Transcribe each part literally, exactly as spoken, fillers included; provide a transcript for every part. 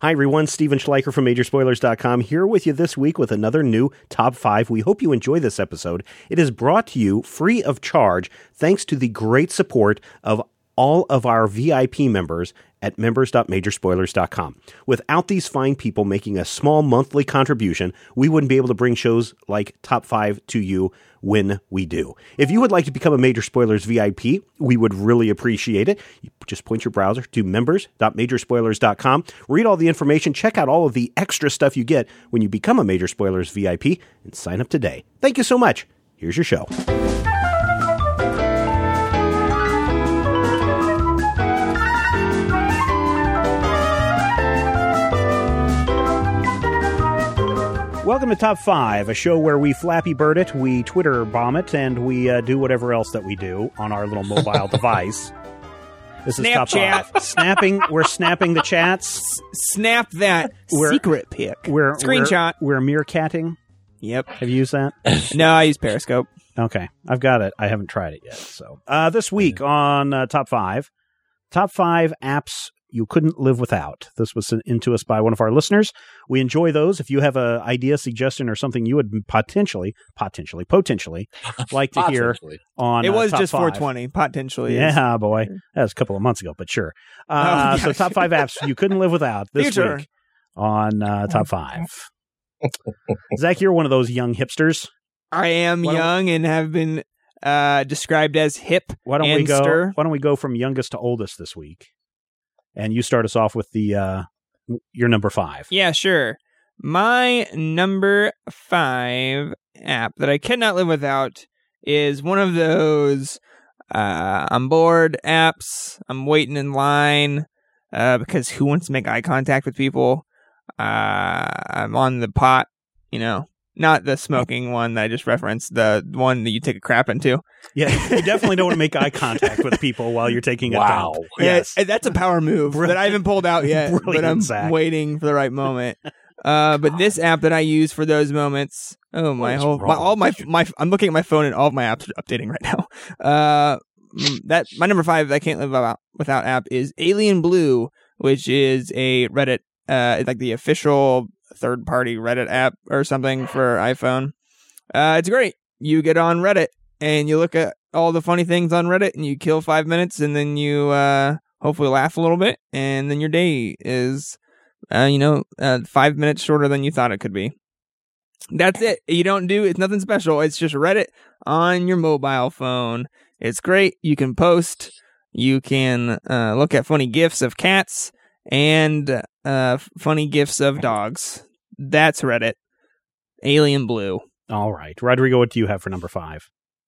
Hi, everyone. Steven Schleicher from Major Spoilers dot com here with you this week with another new Top five. We hope you enjoy this episode. It is brought to you free of charge thanks to the great support of all of our V I P members at members dot major spoilers dot com. Without these fine people making a small monthly contribution, we wouldn't be able to bring shows like Top five to you when we do. If you would like to become a Major Spoilers V I P, we would really appreciate it. You just point your browser to members dot major spoilers dot com, read all the information, check out all of the extra stuff you get when you become a Major Spoilers V I P, and sign up today. Thank you so much. Here's your show. Welcome to Top five, a show where we Flappy Bird it, we Twitter bomb it, and we uh, do whatever else that we do on our little mobile device. This is Top five. Snapping, we're snapping the chats. S- snap that we're, secret pic. We're, Screenshot. We're, we're meerkatting. Yep. Have you used that? No, I use Periscope. Okay. I've got it. I haven't tried it yet. So uh, this week on uh, Top five, Top five apps you couldn't live without. This was sent in to us by one of our listeners. We enjoy those. If you have an idea, suggestion, or something you would potentially, potentially, potentially like to hear on It was uh, just five. four twenty, potentially. Yeah, boy. That was a couple of months ago, but sure. Uh, oh, so top five apps you couldn't live without this Future. week on uh, Top five. Zach, you're one of those young hipsters. I am why young and have been uh, described as hip. Why don't and we go? stir. Why don't we go from youngest to oldest this week? And you start us off with the uh, your number five. Yeah, sure. My number five app that I cannot live without is one of those uh, I'm bored apps. I'm waiting in line uh, because who wants to make eye contact with people? Uh, I'm on the pot, you know. Not the smoking one that I just referenced, the one that you take a crap into. Yeah, you definitely don't want to make eye contact with people while you're taking a wow. dump. Yes. Yeah, that's a power move Brilliant. that I haven't pulled out yet, Brilliant, but I'm Zach. waiting for the right moment. Uh, but this app that I use for those moments, oh my What's whole, my, all my, my, I'm looking at my phone and all of my apps are updating right now. Uh, that my number five that I can't live without, without app is Alien Blue, which is a Reddit, uh, like the official third-party Reddit app or something for iPhone. Uh, it's great. You get on Reddit and you look at all the funny things on Reddit and you kill five minutes and then you uh, hopefully laugh a little bit and then your day is, uh, you know, uh, five minutes shorter than you thought it could be. That's it. You don't do, it's nothing special. It's just Reddit on your mobile phone. It's great. You can post. You can uh, look at funny GIFs of cats and uh, funny GIFs of dogs. That's Reddit. Alien Blue. All right. Rodrigo, what do you have for number five?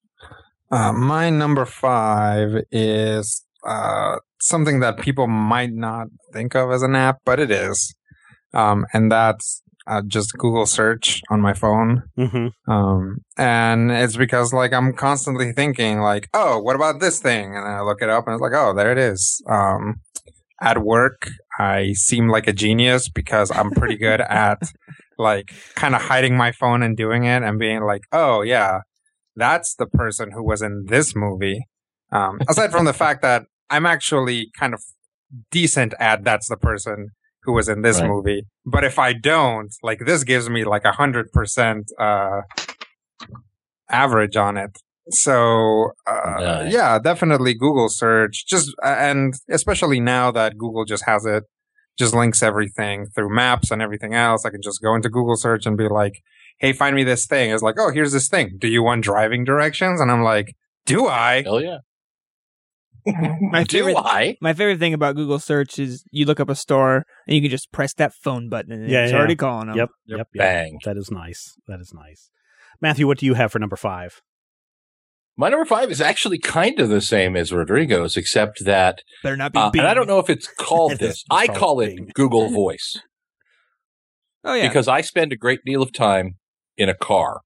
Uh, my number five is uh, something that people might not think of as an app, but it is. Um, and that's uh, just Google search on my phone. Mm-hmm. Um, and it's because like I'm constantly thinking like, oh, what about this thing? And I look it up and it's like, oh, there it is. Um, At work, I seem like a genius because I'm pretty good at like kind of hiding my phone and doing it and being like, oh, yeah, that's the person who was in this movie. Um, aside from the fact that I'm actually kind of decent at that's the person who was in this right. movie. But if I don't, like this gives me like a hundred percent uh average on it. So, uh, nice. yeah, definitely Google search. Just, and especially now that Google just has it, just links everything through maps and everything else. I can just go into Google search and be like, hey, find me this thing. It's like, oh, here's this thing. Do you want driving directions? And I'm like, do I? Hell yeah. my favorite, do I? My favorite thing about Google search is you look up a store and you can just press that phone button and yeah, it's yeah. already calling them. Yep, yep, yep. Bang. That is nice. That is nice. Matthew, what do you have for number five? My number five is actually kind of the same as Rodrigo's, except that, Better not be uh, Bing. and I don't know if it's called It this. is I called call Bing. it Google Voice. Oh, yeah. Because I spend a great deal of time in a car.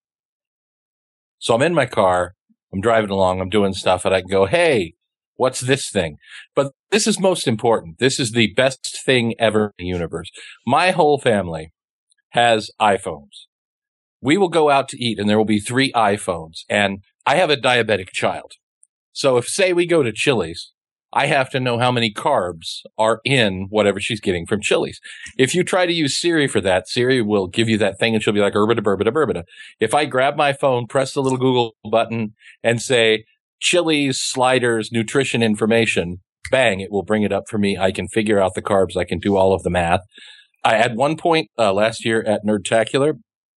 So I'm in my car, I'm driving along, I'm doing stuff, and I can go, hey, what's this thing? But this is most important. This is the best thing ever in the universe. My whole family has iPhones. We will go out to eat, and there will be three iPhones, and I have a diabetic child. So if, say, we go to Chili's, I have to know how many carbs are in whatever she's getting from Chili's. If you try to use Siri for that, Siri will give you that thing and she'll be like, urbita, burbita, burbita. If I grab my phone, press the little Google button and say, Chili's sliders, nutrition information, bang, it will bring it up for me. I can figure out the carbs. I can do all of the math. I at one point uh, last year at Nerdtacular,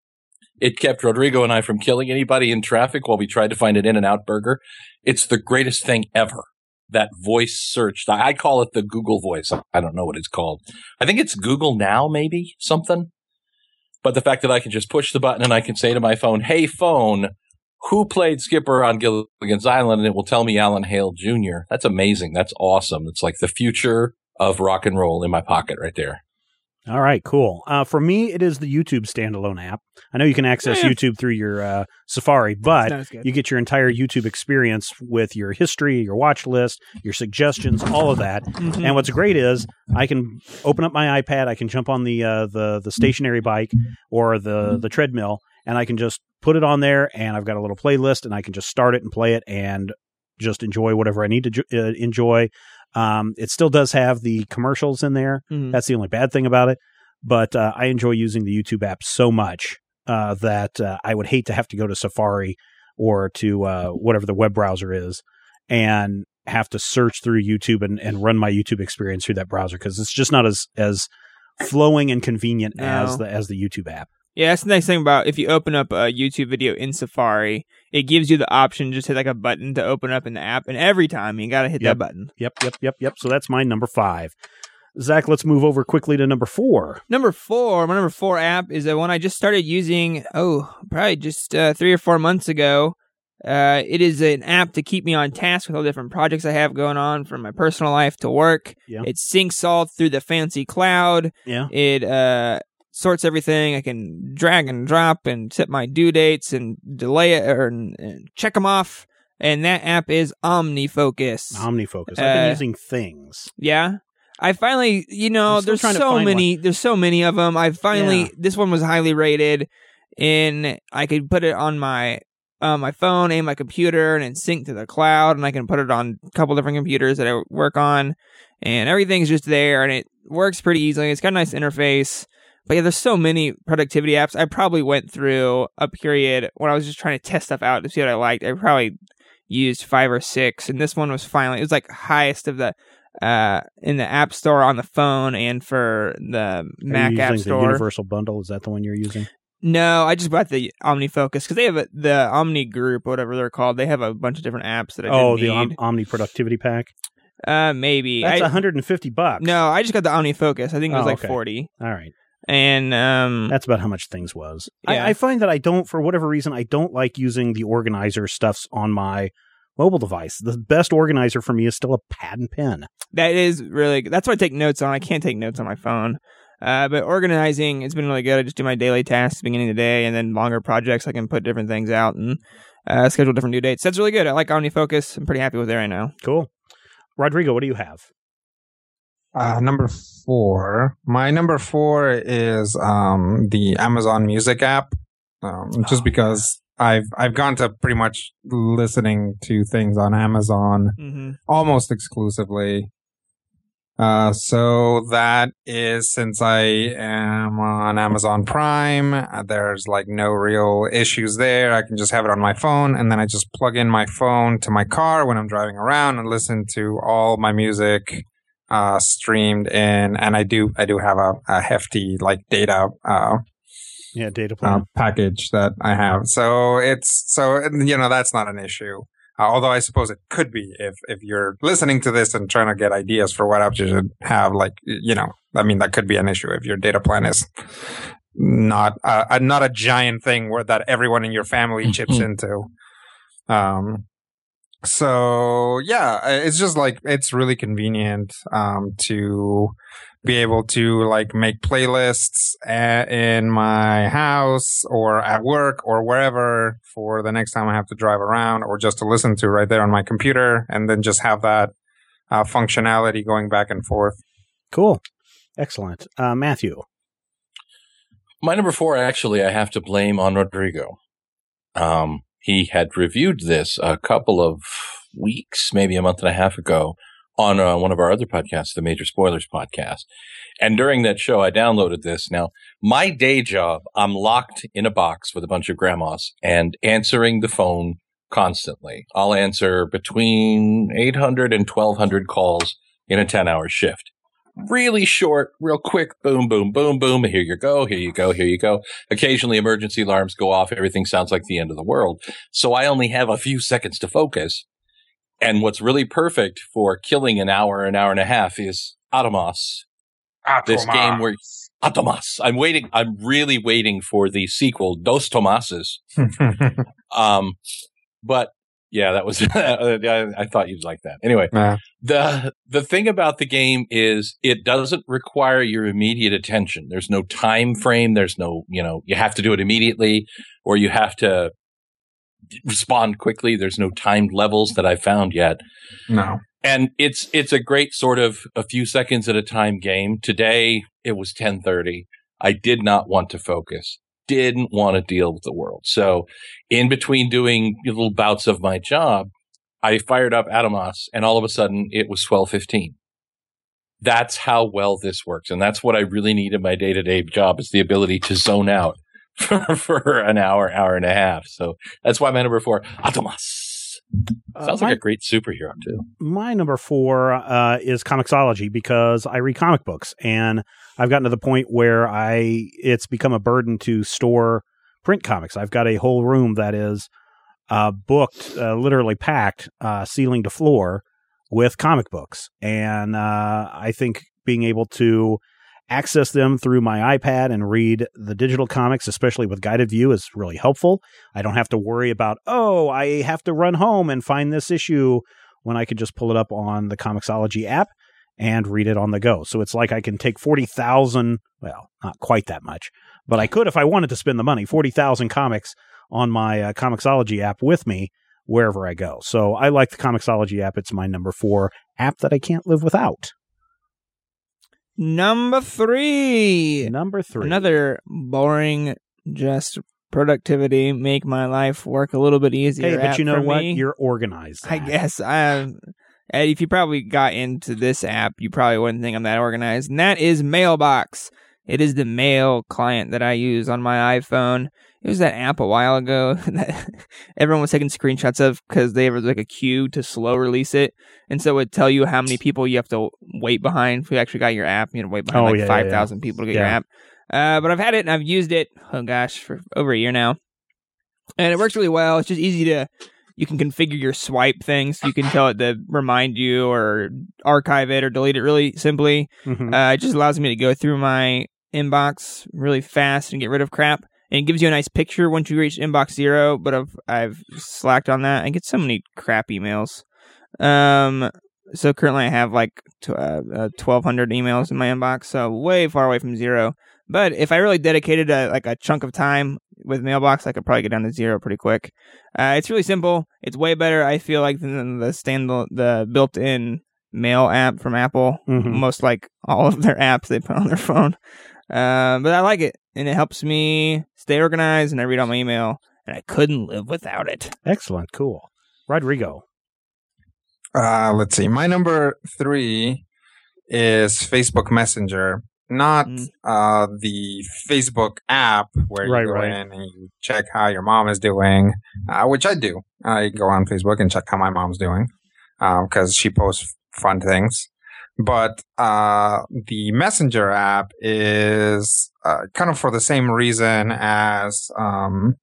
it kept Rodrigo and I from killing anybody in traffic while we tried to find an In-N-Out burger. It's the greatest thing ever. That voice search. I call it the Google voice. I don't know what it's called. I think it's Google Now, maybe something. But the fact that I can just push the button and I can say to my phone, hey, phone, who played Skipper on Gilligan's Island? And it will tell me Alan Hale Junior That's amazing. That's awesome. It's like the future of rock and roll in my pocket right there. All right, cool. Uh, for me, it is the YouTube standalone app. I know you can access yeah. YouTube through your uh, Safari, but you get your entire YouTube experience with your history, your watch list, your suggestions, all of that. Mm-hmm. And what's great is I can open up my iPad, I can jump on the uh, the the stationary bike or the the treadmill, and I can just put it on there, and I've got a little playlist, and I can just start it and play it and just enjoy whatever I need to ju- uh, enjoy. Um, it still does have the commercials in there. Mm-hmm. That's the only bad thing about it. But uh, I enjoy using the YouTube app so much uh, that uh, I would hate to have to go to Safari or to uh, whatever the web browser is and have to search through YouTube and, and run my YouTube experience through that browser, because it's just not as as flowing and convenient no. as the as the YouTube app. Yeah, that's the nice thing about if you open up a YouTube video in Safari, it gives you the option just hit like a button to open up in the app, and every time you got to hit yep. that button. Yep, yep, yep, yep. So that's my number five. Zach, let's move over quickly to number four. Number four, my number four app is the one I just started using, oh, probably just uh, three or four months ago. Uh, it is an app to keep me on task with all the different projects I have going on from my personal life to work. Yeah. It syncs all through the fancy cloud. Yeah. It uh, sorts everything. I can drag and drop and set my due dates and delay it or and check them off. And that app is OmniFocus. OmniFocus. I've been uh, using Things. Yeah. I finally, you know, there's so many, one. there's so many of them. I finally, yeah. this one was highly rated, and I could put it on my uh, my phone and my computer, and then sync to the cloud, and I can put it on a couple different computers that I work on, and everything's just there, and it works pretty easily. It's got a nice interface. But yeah, there's so many productivity apps. I probably went through a period when I was just trying to test stuff out to see what I liked. I probably used five or six, and this one was finally, it was like highest of the uh in the App Store on the phone and for the Mac App Store. The Universal Bundle, is that the one you're using? No, I just bought the OmniFocus because they have a, the Omni Group, whatever they're called. They have a bunch of different apps that I oh, didn't the need. Om- Omni Productivity Pack. Uh, maybe that's I, one hundred fifty bucks. No, I just got the OmniFocus. I think it was oh, like okay. forty. All right. And um, that's about how much Things was. Yeah. I, I find that I don't, for whatever reason, I don't like using the organizer stuffs on my mobile device. The best organizer for me is still a pad and pen. That is really good. That's what I take notes on. I can't take notes on my phone. Uh, but organizing, it's been really good. I just do my daily tasks beginning of the day, and then longer projects, I can put different things out and uh, schedule different due dates. That's really good. I like OmniFocus. I'm pretty happy with it right now. Cool. Rodrigo, what do you have? Uh, number four. My number four is um, the Amazon Music app, um, just oh, because yeah. I've I've gone to pretty much listening to things on Amazon mm-hmm. almost exclusively. Uh, so that is, since I am on Amazon Prime, uh, there's like no real issues there. I can just have it on my phone, and then I just plug in my phone to my car when I'm driving around and listen to all my music uh, streamed in. And I do, I do have a, a hefty like data, uh, yeah, data plan uh, package that I have. So it's, so, you know, that's not an issue. Uh, although I suppose it could be if, if you're listening to this and trying to get ideas for what apps you should have, like, you know, I mean, that could be an issue if your data plan is not uh, a, not a giant thing where that everyone in your family chips into. Um, so yeah, it's just like, it's really convenient, um, to be able to like make playlists a- in my house or at work or wherever for the next time I have to drive around, or just to listen to right there on my computer, and then just have that uh, functionality going back and forth. Cool. Excellent. Uh, Matthew. My number four, actually, I have to blame on Rodrigo. Um, he had reviewed this a couple of weeks, maybe a month and a half ago, on uh, one of our other podcasts, the Major Spoilers podcast. And during that show, I downloaded this. Now, my day job, I'm locked in a box with a bunch of grandmas and answering the phone constantly. I'll answer between eight hundred and twelve hundred calls in a ten-hour shift. Really short, real quick, boom, boom, boom, boom. Here you go, here you go, here you go. Occasionally, emergency alarms go off. Everything sounds like the end of the world. So I only have a few seconds to focus. And what's really perfect for killing an hour, an hour and a half is Atomos. Atomos. This game where Atomos. I'm waiting. I'm really waiting for the sequel, Dos Tomases. um, but yeah, that was. I thought you'd like that. Anyway, nah. the the thing about the game is it doesn't require your immediate attention. There's no time frame. There's no, you know, you have to do it immediately, or you have to respond quickly. There's no timed levels that I've found yet. No. And it's it's a great sort of a few seconds at a time game. Today, it was ten thirty. I did not want to focus, didn't want to deal with the world. So in between doing little bouts of my job, I fired up Atomos, and all of a sudden, it was twelve fifteen. That's how well this works. And that's what I really need in my day-to-day job is the ability to zone out for, for an hour, hour and a half. So that's why my number four, Atomos. Sounds uh, my, like a great superhero, too. My number four uh, is Comixology because I read comic books, and I've gotten to the point where I it's become a burden to store print comics. I've got a whole room that is uh, booked, uh, literally packed, uh, ceiling to floor with comic books. And uh, I think being able to access them through my iPad and read the digital comics, especially with guided view, is really helpful. I don't have to worry about, oh, I have to run home and find this issue when I could just pull it up on the Comixology app and read it on the go. So it's like I can take forty thousand, well, not quite that much, but I could if I wanted to spend the money, forty thousand comics on my uh, Comixology app with me wherever I go. So I like the Comixology app. It's my number four app that I can't live without. Number three. Number three. Another boring, just productivity, make my life work a little bit easier. Hey, but you know what? Me. You're organized. I guess. I, if you probably got into this app, you probably wouldn't think I'm that organized. And that is Mailbox. It is the mail client that I use on my iPhone. It was that app a while ago that everyone was taking screenshots of because they have like a queue to slow release it. And so it would tell you how many people you have to wait behind if you actually got your app. You know, wait behind oh, like yeah, five thousand yeah. people to get yeah. your app. Uh, but I've had it and I've used it, oh gosh, for over a year now. And it works really well. It's just easy to, you can configure your swipe things. So you can tell it to remind you or archive it or delete it really simply. Mm-hmm. Uh, it just allows me to go through my inbox really fast and get rid of crap. And it gives you a nice picture once you reach inbox zero, but I've, I've slacked on that. I get so many crap emails. Um, so currently I have like t- uh, uh, twelve hundred emails in my inbox, so way far away from zero. But if I really dedicated a, like a chunk of time with Mailbox, I could probably get down to zero pretty quick. Uh, it's really simple. It's way better, I feel like, than the stand the built-in mail app from Apple. Mm-hmm. Most like all of their apps they put on their phone. Uh, but I like it, and it helps me stay organized, and I read all my email, and I couldn't live without it. Excellent. Cool. Rodrigo. Uh, let's see. My number three is Facebook Messenger. Not mm. uh, the Facebook app where right, you go right. in and you check how your mom is doing, uh, which I do. I go on Facebook and check how my mom's doing because um, she posts fun things. But uh, the Messenger app is uh, kind of for the same reason as um,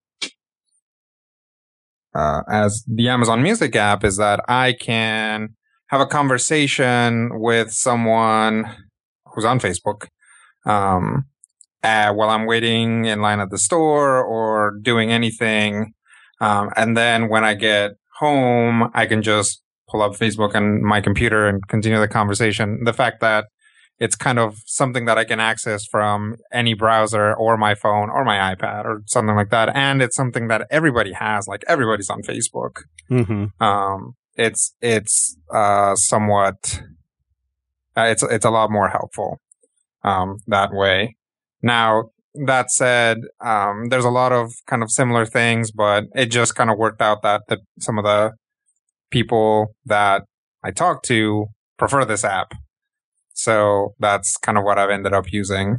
uh, as the Amazon Music app, is that I can have a conversation with someone who's on Facebook um, uh, while I'm waiting in line at the store or doing anything. Um, and then when I get home, I can just pull up Facebook on my computer and continue the conversation. The fact that it's kind of something that I can access from any browser or my phone or my iPad or something like that. And it's something that everybody has, like everybody's on Facebook. Mm-hmm. Um, it's, it's, uh, somewhat, uh, it's, it's a lot more helpful, um, that way. Now, that said, um, there's a lot of kind of similar things, but it just kind of worked out that the, some of the people that I talk to prefer this app. So that's kind of what I've ended up using.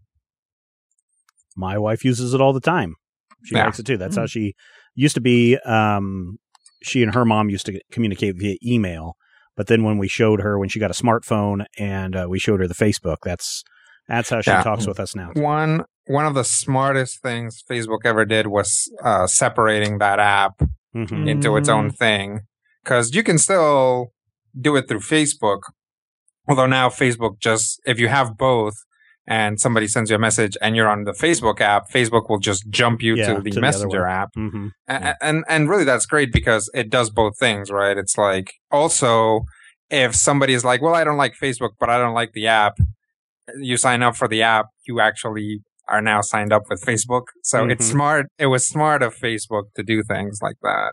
My wife uses it all the time. She Yeah. likes it too. That's Mm. how she used to be. Um, she and her mom used to communicate via email. But then when we showed her, when she got a smartphone and uh, we showed her the Facebook, that's that's how she Yeah. talks with us now. One one of the smartest things Facebook ever did was uh, separating that app Mm-hmm. into its own thing. Because you can still do it through Facebook. Although now Facebook just, if you have both and somebody sends you a message and you're on the Facebook app, Facebook will just jump you Yeah, to to the the other Messenger one. app. Mm-hmm. And, and and really that's great because it does both things, right? It's like also if somebody is like, well, I don't like Facebook, but I don't like the app, you sign up for the app, you actually are now signed up with Facebook. So it's Mhm. smart. It was smart of Facebook to do things like that.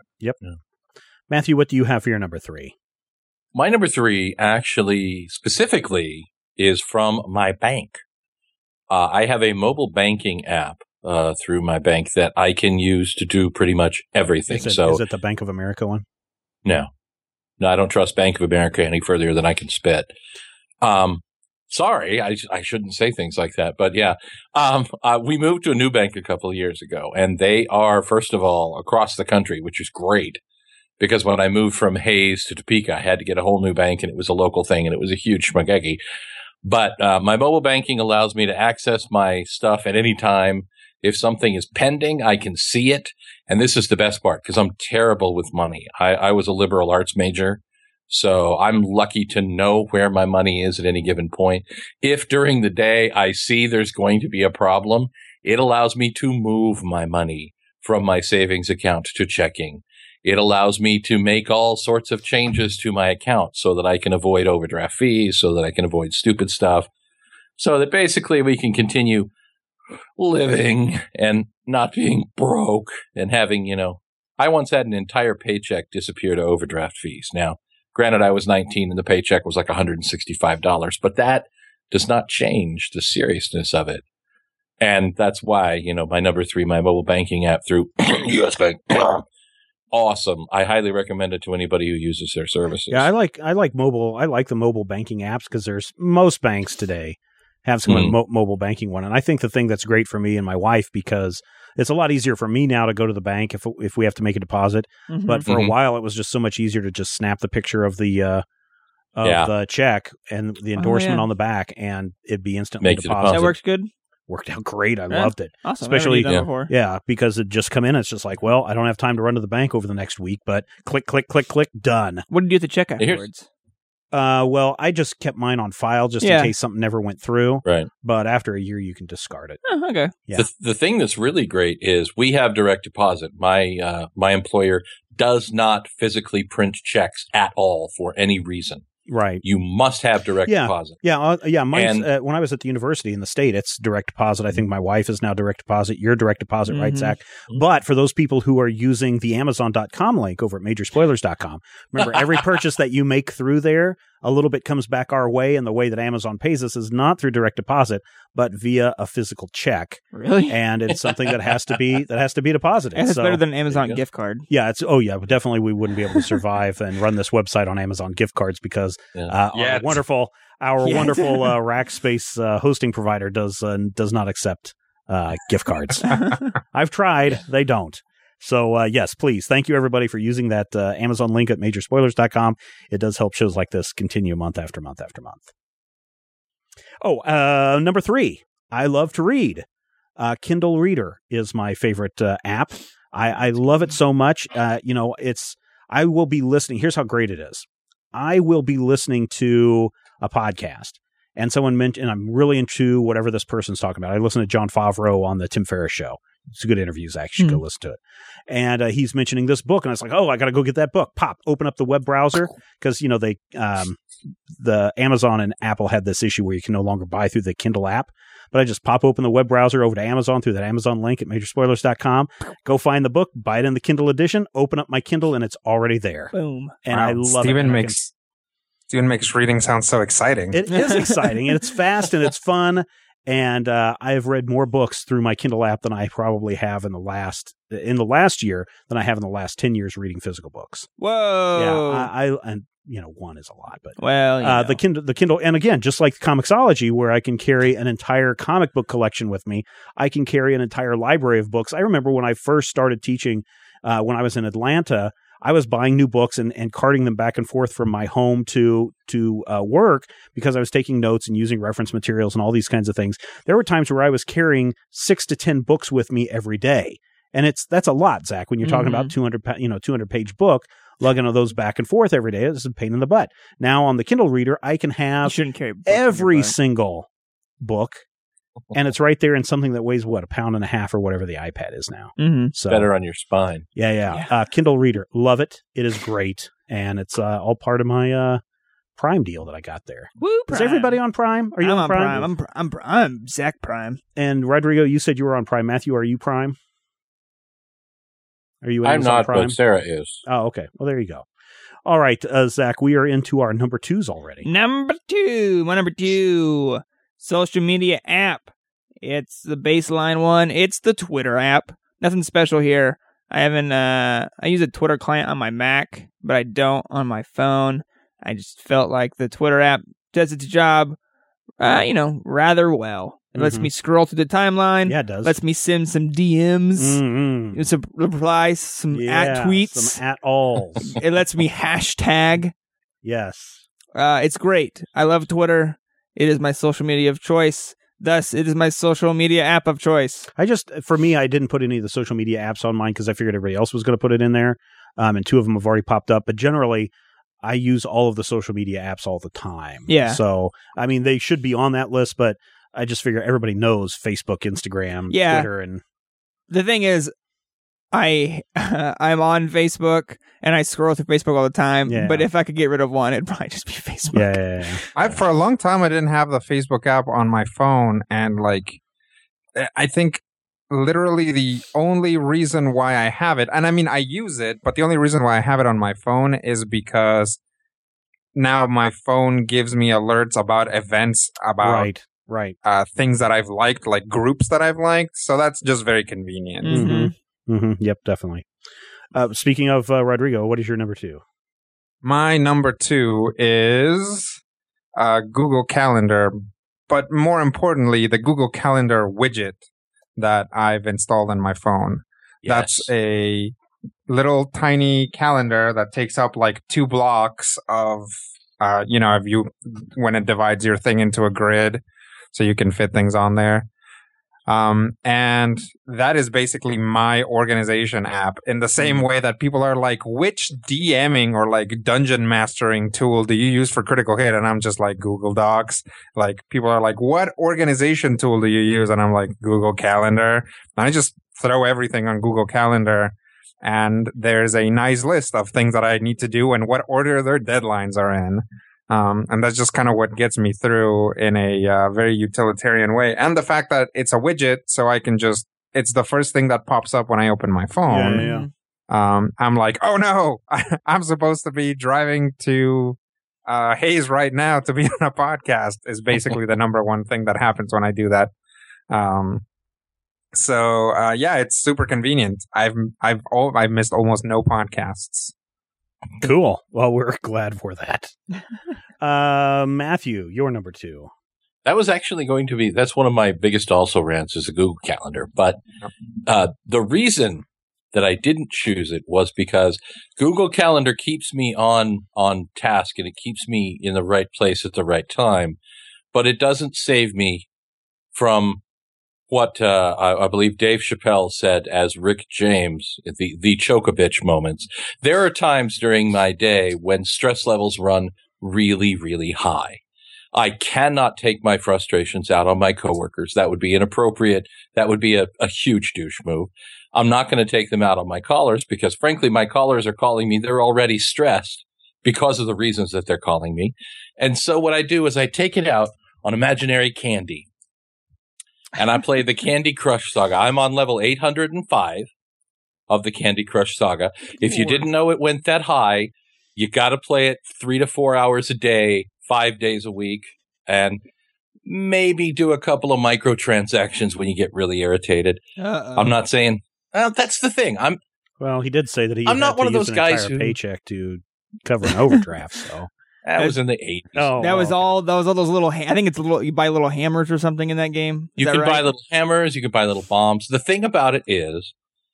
Matthew, what do you have for your number three? My number three actually specifically is from my bank. Uh, I have a mobile banking app uh, through my bank that I can use to do pretty much everything. Is it, so is it the Bank of America one? no, no, I don't trust Bank of America any further than I can spit. Um, sorry, I, I shouldn't say things like that, but yeah, um, uh, we moved to a new bank a couple of years ago, and they are first of all across the country, which is great. Because when I moved from Hayes to Topeka, I had to get a whole new bank, and it was a local thing, and it was a huge schmagegi. But uh, my mobile banking allows me to access my stuff at any time. If something is pending, I can see it. And this is the best part, because I'm terrible with money. I, I was a liberal arts major, so I'm lucky to know where my money is at any given point. If during the day I see there's going to be a problem, it allows me to move my money from my savings account to checking. It allows me to make all sorts of changes to my account so that I can avoid overdraft fees, so that I can avoid stupid stuff, so that basically we can continue living and not being broke and having, you know, I once had an entire paycheck disappear to overdraft fees. Now, granted, I was nineteen and the paycheck was like one hundred sixty-five dollars, but that does not change the seriousness of it. And that's why, you know, my number three, my mobile banking app through U S Bank. Awesome. I highly recommend it to anybody who uses their services. Yeah, I like I like mobile. I like the mobile banking apps because there's most banks today have some Mm. mo- mobile banking one, and I think the thing that's great for me and my wife because it's a lot easier for me now to go to the bank if if we have to make a deposit. Mhm. But for Mhm. a while, it was just so much easier to just snap the picture of the uh, of Yeah. the check and the endorsement yeah. on the back, and it'd be instantly Make the deposited. that works good. Worked out great. I Yeah. loved it. Awesome. Especially- I haven't used that Yeah. before. Yeah, because it just come in. It's just like, well, I don't have time to run to the bank over the next week, but click, click, click, click, done. What did you do at the check Here's- afterwards? Uh, well, I just kept mine on file just Yeah. in case something never went through. Right. But after a year, you can discard it. Oh, okay. Yeah. The, the thing that's really great is we have direct deposit. My uh, my employer does not physically print checks at all for any reason. Right. You must have direct Yeah. deposit. Yeah. Uh, yeah. Mine's, And- uh, when I was at the university in the state, it's direct deposit. I think my wife is now direct deposit. You're direct deposit, right, Mhm. Zach? But for those people who are using the Amazon dot com link over at major spoilers dot com, remember every purchase that you make through there, a little bit comes back our way. And the way that Amazon pays us is not through direct deposit, but via a physical check. Really? And it's something that has to be, that has to be deposited. And it's So- better than an Amazon There you go. gift card. Yeah, it's oh yeah, but definitely we wouldn't be able to survive and run this website on Amazon gift cards because Yeah. uh, our Yet. wonderful our Yet. wonderful uh, Rackspace uh, hosting provider does uh, does not accept uh, gift cards. I've tried; they don't. So uh, yes, please, thank you everybody for using that uh, Amazon link at major spoilers dot com. It does help shows like this continue month after month after month. Oh, uh, number three, I love to read. Uh, Kindle Reader is my favorite uh, app. I, I love it so much. Uh, you know, it's, I will be listening. Here's how great it is. I will be listening to a podcast and someone mentioned, and I'm really into whatever this person's talking about. I listen to John Favreau on the Tim Ferriss show. It's a good interview, Zach. You should go listen to it. And uh, he's mentioning this book, and I was like, oh, I got to go get that book. Pop, open up the web browser because, you know, they, um, the Amazon and Apple had this issue where you can no longer buy through the Kindle app. But I just pop open the web browser over to Amazon through that Amazon link at major spoilers dot com, go find the book, buy it in the Kindle edition, open up my Kindle, and it's already there. Boom. And Wow, I love Steven it. And I makes Steven makes reading sound so exciting. can- it is exciting, and it's fast, and it's fun. And uh, I have read more books through my Kindle app than I probably have in the last in the last year than I have in the last ten years reading physical books. Whoa. Yeah, I, I and you know, one is a lot, but Well, you uh, know. the Kindle, the Kindle, and again, just like Comixology, where I can carry an entire comic book collection with me, I can carry an entire library of books. I remember when I first started teaching, uh, when I was in Atlanta, I was buying new books and, and carting them back and forth from my home to to uh, work because I was taking notes and using reference materials and all these kinds of things. There were times where I was carrying six to ten books with me every day, and it's that's a lot, Zach. When you're talking Mhm. about two hundred, you know, two hundred page book, lugging those back and forth every day is a pain in the butt. Now on the Kindle Reader, I can you have shouldn't carry books in your every butt. single book, and it's right there in something that weighs what, a pound and a half or whatever the iPad is now. Mhm. So Better on your spine. yeah, yeah. Yeah. Uh, Kindle Reader, love it. It is great, and it's uh, all part of my uh, Prime deal that I got there. Woo, Is Prime. everybody on Prime? Are you I'm on Prime? I'm, pr- I'm, pr- I'm Zach Prime. And Rodrigo, you said you were on Prime. Matthew, are you Prime? Are you? I'm Amazon not, Prime? but Sarah is. Oh, okay. Well, there you go. All right, uh, Zach, we are into our number twos already. Number two, my number two, social media app. It's the baseline one. It's the Twitter app. Nothing special here. I haven't. Uh, I use a Twitter client on my Mac, but I don't on my phone. I just felt like the Twitter app does its job, uh, you know, rather well. It lets Mhm. me scroll through the timeline. Yeah, it does. Lets me send some D Ms, Mm-hmm. some replies, some at tweets. Some at alls. It lets me hashtag. Yes. Uh, it's great. I love Twitter. It is my social media of choice. Thus, it is my social media app of choice. I just, for me, I didn't put any of the social media apps on mine because I figured everybody else was going to put it in there. Um, and two of them have already popped up. But generally, I use all of the social media apps all the time. Yeah. So, I mean, they should be on that list, but I just figure everybody knows Facebook, Instagram, Yeah. Twitter, and The thing is, I I'm on Facebook and I scroll through Facebook all the time. Yeah. But if I could get rid of one, it'd probably just be Facebook. yeah, yeah, yeah. I for a long time I didn't have the Facebook app on my phone, and like I think literally the only reason why I have it, and I mean I use it, but the only reason why I have it on my phone is because now my phone gives me alerts about events, about Right, right. uh, things that I've liked, like groups that I've liked. So that's just very convenient. Mhm. Mm-hmm. Yep, definitely. Uh, speaking of uh, Rodrigo, what is your number two? My number two is uh, Google Calendar, but more importantly, the Google Calendar widget that I've installed on my phone. That's a little tiny calendar that takes up like two blocks of, uh, you know, if you when it divides your thing into a grid, so you can fit things on there. Um, and that is basically my organization app in the same way that people are like, which DMing or like dungeon mastering tool do you use for Critical Hit? And I'm just like Google Docs. Like people are like, what organization tool do you use? And I'm like Google Calendar. And I just throw everything on Google Calendar. And there's a nice list of things that I need to do and what order their deadlines are in. Um, and that's just kind of what gets me through in a uh, very utilitarian way. And the fact that it's a widget, so I can just, it's the first thing that pops up when I open my phone. Yeah, yeah. Um, I'm like, oh no, I'm supposed to be driving to uh, Hayes right now to be on a podcast is basically the number one thing that happens when I do that. Um, so, uh, yeah, it's super convenient. I've, I've, oh, I've missed almost no podcasts. Cool. Well, we're glad for that. uh, Matthew, your number two. That was actually going to be, that's one of my biggest also rants is the Google Calendar. But uh, the reason that I didn't choose it was because Google Calendar keeps me on, on task and it keeps me in the right place at the right time. But it doesn't save me from what uh, I, I believe Dave Chappelle said as Rick James, the, the choke-a-bitch moments. There are times during my day when stress levels run really, really high. I cannot take my frustrations out on my coworkers. That would be inappropriate. That would be a, a huge douche move. I'm not going to take them out on my callers because, frankly, my callers are calling me. They're already stressed because of the reasons that they're calling me. And so what I do is I take it out on imaginary candy. And I play the Candy Crush Saga. I'm on level eight hundred five of the Candy Crush Saga. If you didn't know it went that high, you got to play it three to four hours a day, five days a week, and maybe do a couple of microtransactions when you get really irritated. Uh-oh. I'm not saying well, that's the thing. I'm Well, he did say that he I'm had not to one of use those an guys entire who- paycheck to covering overdrafts. So That was in the eighties. oh, That was okay. all. That was all those little. Ha- I think it's a little. You buy little hammers or something in that game. Is You that can right? buy little hammers. You can buy little bombs. The thing about it is,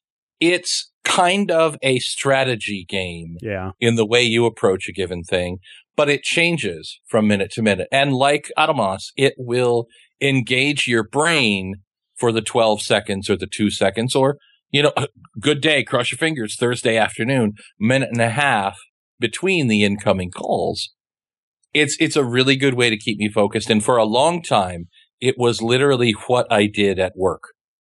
it's kind of a strategy game Yeah, in the way you approach a given thing, but it changes from minute to minute. And like Atomos, it will engage your brain for the twelve seconds or the two seconds or, you know, good day, cross your fingers, Thursday afternoon, minute and a half between the incoming calls. It's, it's a really good way to keep me focused. And for a long time, it was literally what I did at work.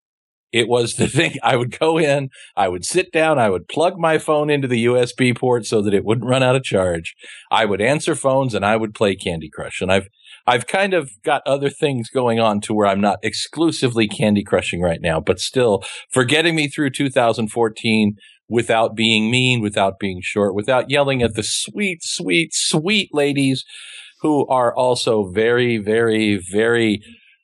It was the thing. I would go in, I would sit down, I would plug my phone into the U S B port so that it wouldn't run out of charge. I would answer phones and I would play Candy Crush. And I've, I've kind of got other things going on to where I'm not exclusively Candy Crushing right now, but still for getting me through two thousand fourteen without being mean, without being short, without yelling at the sweet, sweet, sweet ladies who are also very, very, very,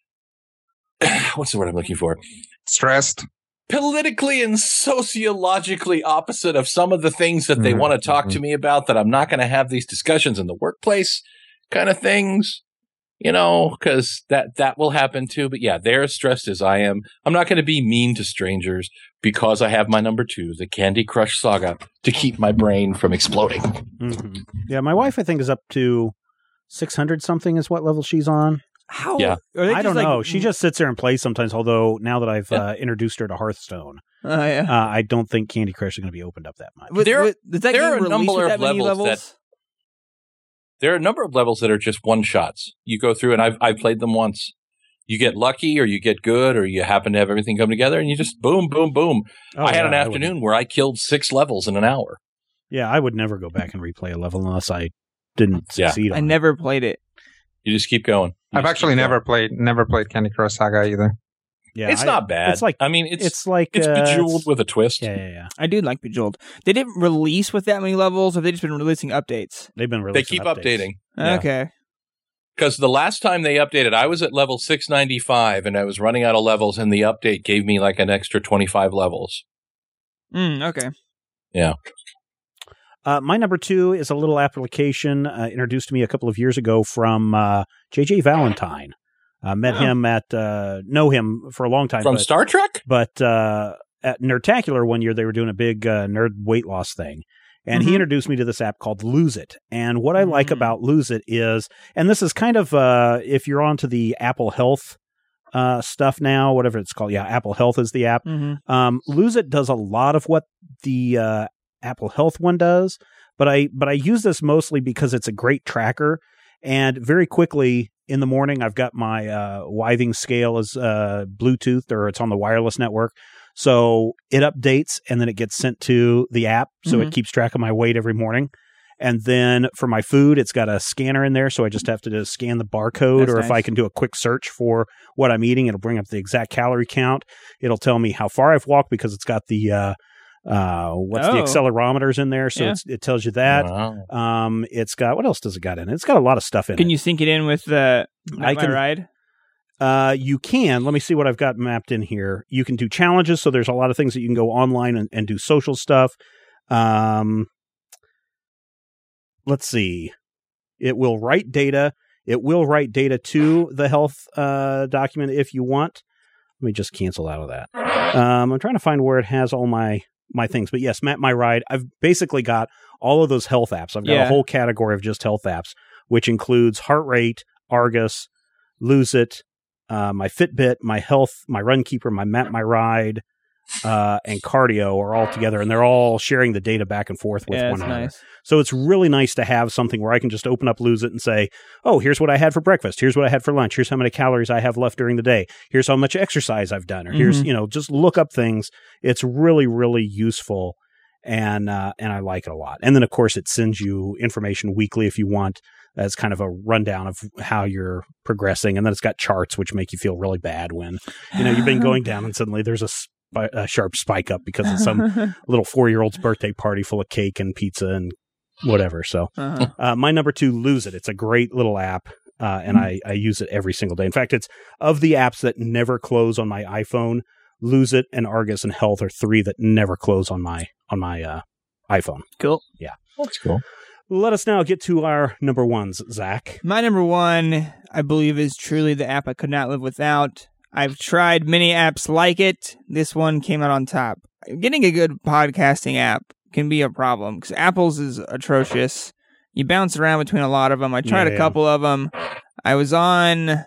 what's the word I'm looking for? Stressed. Politically and sociologically opposite of some of the things that they Mhm, want to talk mhm. to me about, that I'm not going to have these discussions in the workplace kind of things, you know, because that, that will happen too. But yeah, they're as stressed as I am. I'm not going to be mean to strangers because I have my number two, the Candy Crush Saga, to keep my brain from exploding. hmm yeah. My wife, I think, is up to six hundred something. Is what level she's on. How? Yeah. Are they I just don't like- know. She just sits there and plays sometimes. Although now that I've Yeah. uh, introduced her to Hearthstone, Oh yeah. uh, I don't think Candy Crush is going to be opened up that much. But- there- but does that there game are a release number with of that many levels levels? that- There are a number of levels that are just one shots. You go through, and I've I've played them once. You get lucky, or you get good, or you happen to have everything come together, and you just boom, boom, boom. Oh, I had yeah, an I afternoon where I killed six levels in an hour. would- yeah, I would never go back and replay a level unless I didn't Yeah. succeed. I on it. never played it. You just keep going. You I've just actually keep never going. played never played Candy Crush Saga either. Yeah, It's I- not bad. It's like I mean, it's it's like it's uh, bejeweled it's- with a twist. Yeah, yeah, yeah. I do like Bejeweled. They didn't release with that many levels, or they just been releasing updates. They've been They releasing keep updates. updating. Yeah. Okay. Because the last time they updated, I was at level six ninety-five, and I was running out of levels, and the update gave me like an extra twenty-five levels. Mm, okay. Uh, my number two is a little application uh, introduced to me a couple of years ago from uh, J J Valentine. Uh, met Oh. him at uh, know him for a long time From but, Star Trek? but uh, at Nerdtacular one year they were doing a big uh, nerd weight loss thing. And Mhm. he introduced me to this app called Lose It. And what I like Mm. about Lose It is, and this is kind of, uh, if you're onto the Apple Health uh, stuff now, whatever it's called. Yeah, Apple Health is the app. Mm-hmm. Um, Lose It does a lot of what the uh, Apple Health one does, but I but I use this mostly because it's a great tracker. And very quickly in the morning, I've got my uh, Withing scale as uh, Bluetooth, or it's on the wireless network. So it updates and then it gets sent to the app. So Mhm. it keeps track of my weight every morning. And then for my food, it's got a scanner in there. So I just have to just scan the barcode, That's or if nice. I can do a quick search for what I'm eating, it'll bring up the exact calorie count. It'll tell me how far I've walked because it's got the, uh, uh, what's the Oh. accelerometers in there. So Yeah. it's, it tells you that. Wow. Um, it's got, what else does it got in it? It's got a lot of stuff in Can it. you sync it in with the I I can- ride? Uh, you can. Let me see what I've got mapped in here. You can do challenges, so there's a lot of things that you can go online and, and do social stuff. Um, let's see. It will write data. It will write data to the health uh, document if you want. Let me just cancel out of that. Um, I'm trying to find where it has all my my things. But yes, Map My Ride. I've basically got all of those health apps. I've got Yeah. a whole category of just health apps, which includes Heart Rate, Argus, Lose It, uh, my Fitbit, my Health, my Runkeeper, my Map My Ride, uh, and Cardio are all together, and they're all sharing the data back and forth with Yeah, one that's another. nice. So it's really nice to have something where I can just open up Lose It and say, oh, here's what I had for breakfast. Here's what I had for lunch. Here's how many calories I have left during the day. Here's how much exercise I've done. Or here's, Mhm. you know, just look up things. It's really, really useful. And, uh, and I like it a lot. And then of course it sends you information weekly if you want, as kind of a rundown of how you're progressing. And then it's got charts, which make you feel really bad when, you know, you've been going down and suddenly there's a, spi- a sharp spike up because of some little four-year-old's birthday party full of cake and pizza and whatever. So Uh-huh. uh, my number two, Lose It. It's a great little app, uh, and I, I use it every single day. In fact, it's of the apps that never close on my iPhone, Lose It and Argus and Health are three that never close on my on my uh, iPhone. Cool. That's cool. Let us now get to our number ones, Zach. My number one, I believe, is truly the app I could not live without. I've tried many apps like it. This one came out on top. Getting a good podcasting app can be a problem because Apple's is atrocious. You bounce around between a lot of them. I tried Yeah, a couple of them. I was on,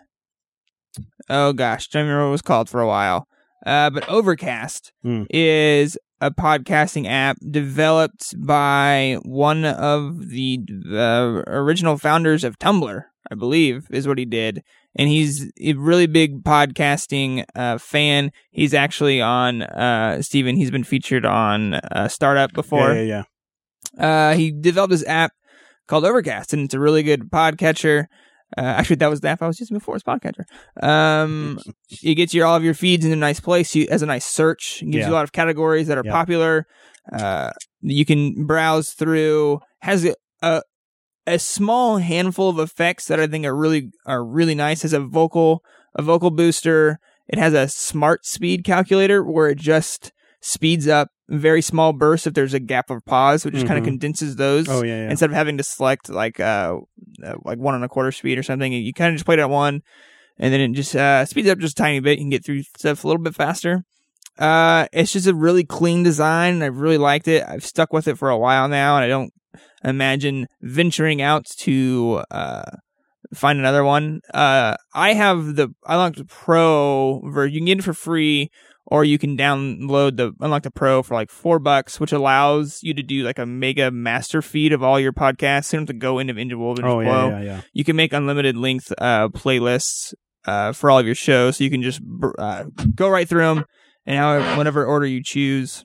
oh gosh, don't remember what it was called for a while. Uh, but Overcast Hmm. is a podcasting app developed by one of the uh, original founders of Tumblr, I believe, is what he did. And he's a really big podcasting uh, fan. He's actually on, uh, Steven, he's been featured on uh, Startup before. Yeah, yeah, yeah. Uh, he developed this app called Overcast, and it's a really good podcatcher. Uh, actually, that was the app I was using before, it's Podcatcher. Um, it gets your all of your feeds in a nice place. You, as a nice search, it gives Yeah. you a lot of categories that are Yep. popular. Uh, you can browse through. Has a, a a small handful of effects that I think are really are really nice. Has a vocal a vocal booster. It has a smart speed calculator where it just speeds up very small bursts if there's a gap of pause, which just kind Mhm. of condenses those. Oh, yeah, yeah. Instead of having to select like uh, uh like one and a quarter speed or something, you kind of just play it at one, and then it just uh, speeds up just a tiny bit. You can get through stuff a little bit faster. Uh, it's just a really clean design, and I've really liked it. I've stuck with it for a while now, and I don't imagine venturing out to uh find another one. Uh, I have the Unlocked Pro version. You can get it for free, or you can download the Unlock the Pro for like four bucks, which allows you to do like a mega master feed of all your podcasts. You don't have to go individual. And just Oh, yeah, flow. yeah, yeah. You can make unlimited length uh, playlists uh, for all of your shows, so you can just uh, go right through them and however, whatever order you choose.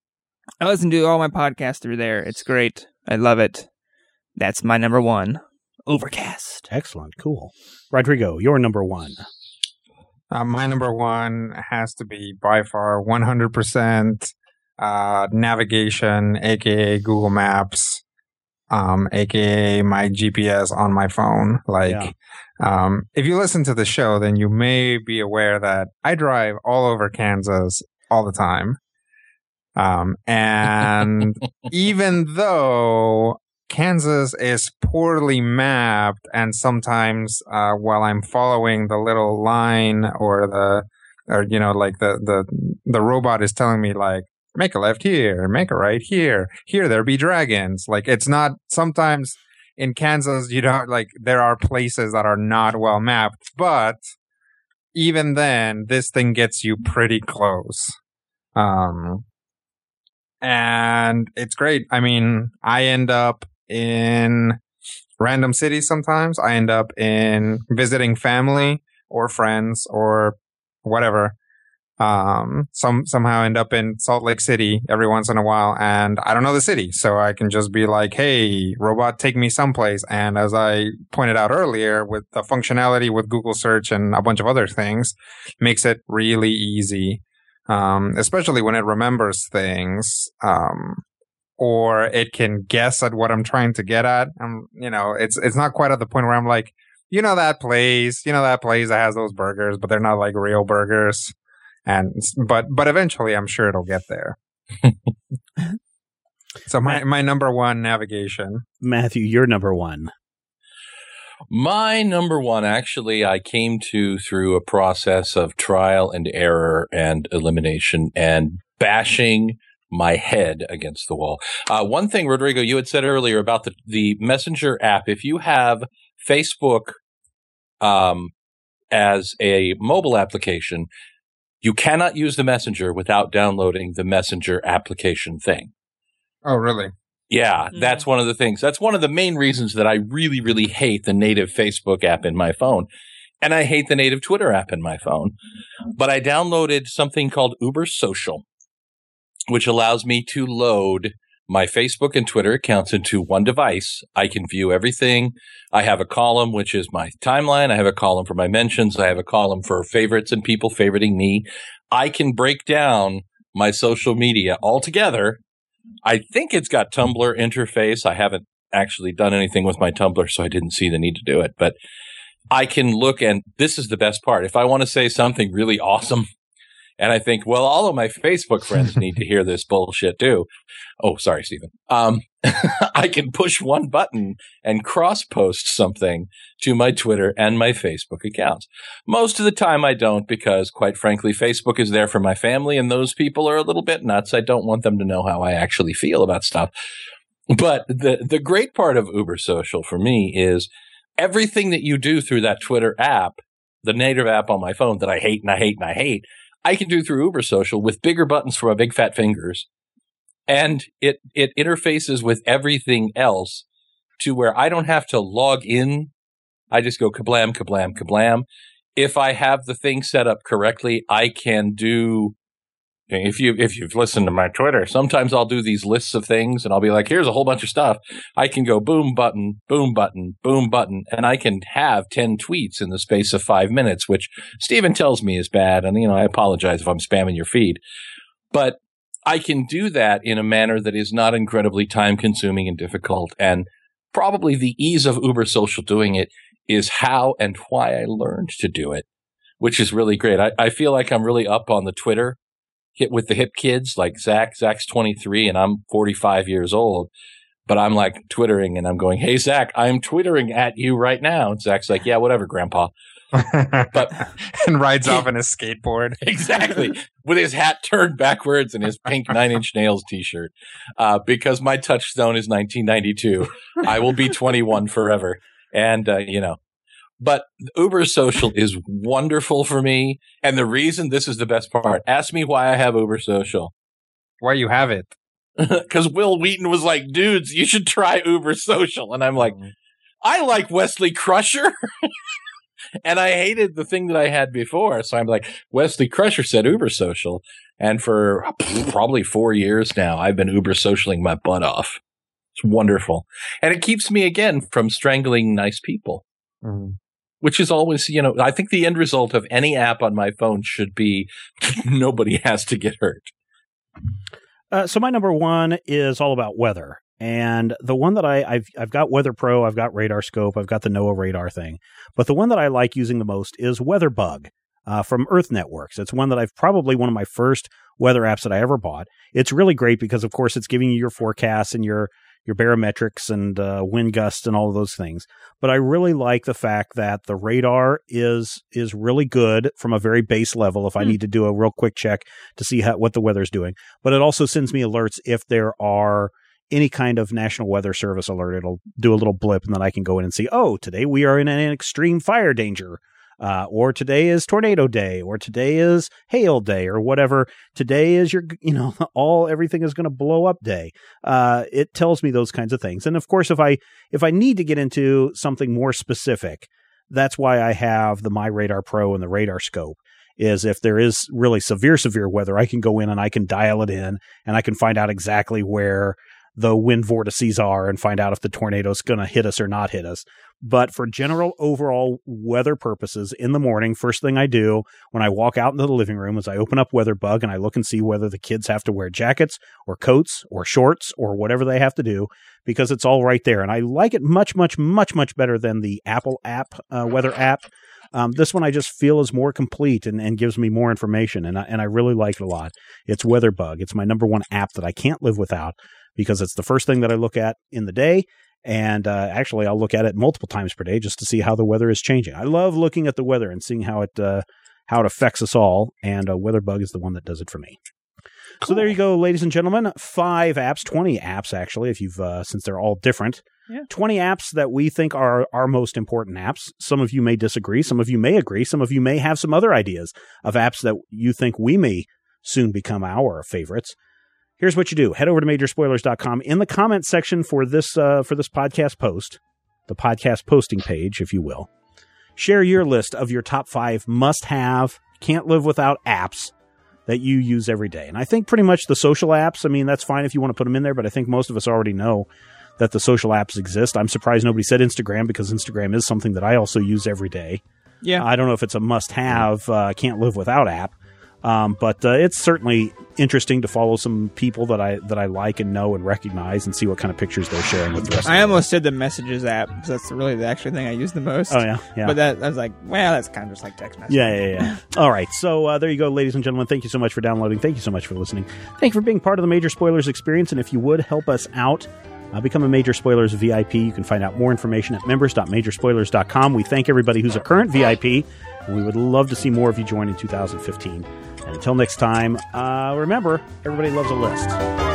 I listen to all my podcasts through there. It's great. I love it. That's my number one. Overcast. Excellent. Cool. Rodrigo, your number one. Uh, my number one has to be by far one hundred percent uh, navigation, aka Google Maps, um, aka my G P S on my phone. Like, Yeah. um, if you listen to the show, then you may be aware that I drive all over Kansas all the time. Um, and even though Kansas is poorly mapped, and sometimes uh, while I'm following the little line or the, or you know, like the the the robot is telling me like, make a left here, make a right here, here there be dragons. Like, it's not. Sometimes in Kansas, you don't like there are places that are not well mapped, but even then, this thing gets you pretty close. Um, and it's great. I mean, I end up in random cities sometimes. I end up in visiting family or friends or whatever. Um, some, somehow end up in Salt Lake City every once in a while, and I don't know the city. So I can just be like, hey, robot, take me someplace. And as I pointed out earlier, with the functionality with Google search and a bunch of other things, makes it really easy. Um, especially when it remembers things, um, or it can guess at what I'm trying to get at. Um, you know, it's, it's not quite at the point where I'm like, you know, that place, you know, that place that has those burgers, but they're not like real burgers. And, but, but eventually I'm sure it'll get there. So my, my number one, navigation. Matthew, your number one. My number one, actually, I came to through a process of trial and error and elimination and bashing my head against the wall. Uh, one thing, Rodrigo, you had said earlier about the, the Messenger app, if you have Facebook um, as a mobile application, you cannot use the Messenger without downloading the Messenger application thing. Oh, really? Yeah, Mm. that's one of the things. That's one of the main reasons that I really, really hate the native Facebook app in my phone. And I hate the native Twitter app in my phone. But I downloaded something called Uber Social, which allows me to load my Facebook and Twitter accounts into one device. I can view everything. I have a column, which is my timeline. I have a column for my mentions. I have a column for favorites and people favoriting me. I can break down my social media all together. I think it's got Tumblr interface. I haven't actually done anything with my Tumblr, so I didn't see the need to do it. But I can look, and this is the best part. If I want to say something really awesome And I think, well, all of my Facebook friends need to hear this bullshit too. Oh, sorry, Stephen. Um, I can push one button and cross-post something to my Twitter and my Facebook accounts. Most of the time I don't because, quite frankly, Facebook is there for my family, and those people are a little bit nuts. I don't want them to know how I actually feel about stuff. But the, the great part of Uber Social for me is everything that you do through that Twitter app, the native app on my phone that I hate and I hate and I hate, I can do through Uber Social with bigger buttons for my big fat fingers. And it, it interfaces with everything else to where I don't have to log in. I just go kablam, kablam, kablam. If I have the thing set up correctly, I can do, if you, if you've listened to my Twitter, sometimes I'll do these lists of things and I'll be like, here's a whole bunch of stuff. I can go boom button, boom button, boom button, and I can have ten tweets in the space of five minutes, which Stephen tells me is bad. And, you know, I apologize if I'm spamming your feed, but I can do that in a manner that is not incredibly time consuming and difficult. And probably the ease of Uber Social doing it is how and why I learned to do it, which is really great. I, I feel like I'm really up on the Twitter hit with the hip kids like Zach. Zach's twenty-three and I'm forty-five years old, but I'm like twittering and I'm going, hey, Zach, I'm twittering at you right now. And Zach's like, yeah, whatever, grandpa. But and rides off on his skateboard. Exactly. With his hat turned backwards and his pink Nine Inch Nails t-shirt. Uh, because my touchstone is nineteen ninety-two. I will be twenty-one forever. And, uh, you know, but Uber Social is wonderful for me. And the reason this is the best part, ask me why I have Uber Social. Why you have it? Because Will Wheaton was like, dudes, you should try Uber Social. And I'm like, I like Wesley Crusher. And I hated the thing that I had before. So I'm like, Wesley Crusher said Uber Social. And for probably four years now, I've been Uber Socialing my butt off. It's wonderful. And it keeps me, again, from strangling nice people. Mm-hmm. Which is always, you know, I think the end result of any app on my phone should be nobody has to get hurt. Uh, so my number one is all about weather. And the one that I, I've I've got Weather Pro, I've got Radar Scope, I've got the NOAA radar thing. But the one that I like using the most is WeatherBug uh, from Earth Networks. It's one that I've probably one of my first weather apps that I ever bought. It's really great because, of course, it's giving you your forecasts and your your barometrics and uh, wind gusts and all of those things. But I really like the fact that the radar is is really good from a very base level if I mm. need to do a real quick check to see how, what the weather's doing. But it also sends me alerts if there are any kind of National Weather Service alert. It'll do a little blip and then I can go in and see, oh, today we are in an extreme fire danger. Uh, or today is tornado day, or today is hail day, or whatever. Today is your, you know, all everything is going to blow up day. Uh, it tells me those kinds of things. And of course, if I if I need to get into something more specific, that's why I have the My Radar Pro and the Radar Scope. Is if there is really severe, severe weather, I can go in and I can dial it in, and I can find out exactly where the wind vortices are and find out if the tornado is going to hit us or not hit us. But for general overall weather purposes, in the morning, first thing I do when I walk out into the living room is I open up WeatherBug and I look and see whether the kids have to wear jackets or coats or shorts or whatever they have to do, because it's all right there. And I like it much, much, much, much better than the Apple app, uh, weather app. Um, this one I just feel is more complete and, and gives me more information. And I, and I really like it a lot. It's WeatherBug. It's my number one app that I can't live without, because it's the first thing that I look at in the day. And uh, actually, I'll look at it multiple times per day just to see how the weather is changing. I love looking at the weather and seeing how it uh, how it affects us all. And uh, WeatherBug is the one that does it for me. Cool. So there you go, ladies and gentlemen. Five apps, twenty apps, actually, if you've uh, since they're all different. Yeah. twenty apps that we think are our most important apps. Some of you may disagree. Some of you may agree. Some of you may have some other ideas of apps that you think we may soon become our favorites. Here's what you do. Head over to major spoilers dot com. In the comment section for this uh, for this podcast post, the podcast posting page, if you will, share your list of your top five must-have, can't live without apps that you use every day. And I think pretty much the social apps, I mean, that's fine if you want to put them in there, but I think most of us already know that the social apps exist. I'm surprised nobody said Instagram, because Instagram is something that I also use every day. Yeah. I don't know if it's a must-have, uh, can't live without app. Um, but uh, it's certainly interesting to follow some people that I that I like and know and recognize and see what kind of pictures they're sharing with the rest of I the almost said the messages app because that's really the actual thing I use the most. Oh, yeah. yeah. But that I was like, well, that's kind of just like text messaging. Yeah, yeah, yeah. All right. So uh, there you go, ladies and gentlemen. Thank you so much for downloading. Thank you so much for listening. Thank you for being part of the Major Spoilers experience. And if you would help us out, uh, become a Major Spoilers V I P. You can find out more information at members dot major spoilers dot com. We thank everybody who's a current V I P, and we would love to see more of you join in two thousand fifteen. And until next time, uh, remember, everybody loves a list.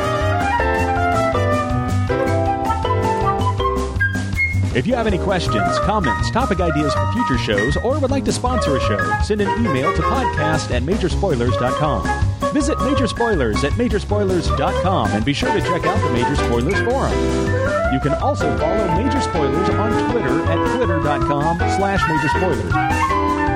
If you have any questions, comments, topic ideas for future shows, or would like to sponsor a show, send an email to podcast at major spoilers dot com. Visit Major Spoilers at major spoilers dot com and be sure to check out the Major Spoilers Forum. You can also follow Major Spoilers on Twitter at twitter dot com slash major spoilers.